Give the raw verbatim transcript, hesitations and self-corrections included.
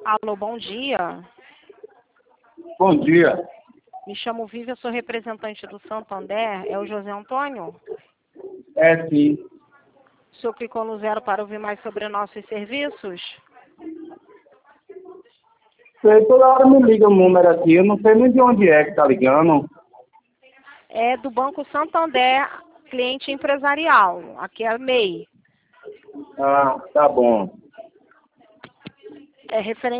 Alô, bom dia. Bom dia. Me chamo Vivian, sou representante do Santander. É o José Antônio? É sim. O senhor clicou no zero para ouvir mais sobre nossos serviços? Você toda hora me liga um número aqui, eu não sei nem de onde é que tá ligando. É do Banco Santander, cliente empresarial. Aqui é a M E I. Ah, tá bom. É referente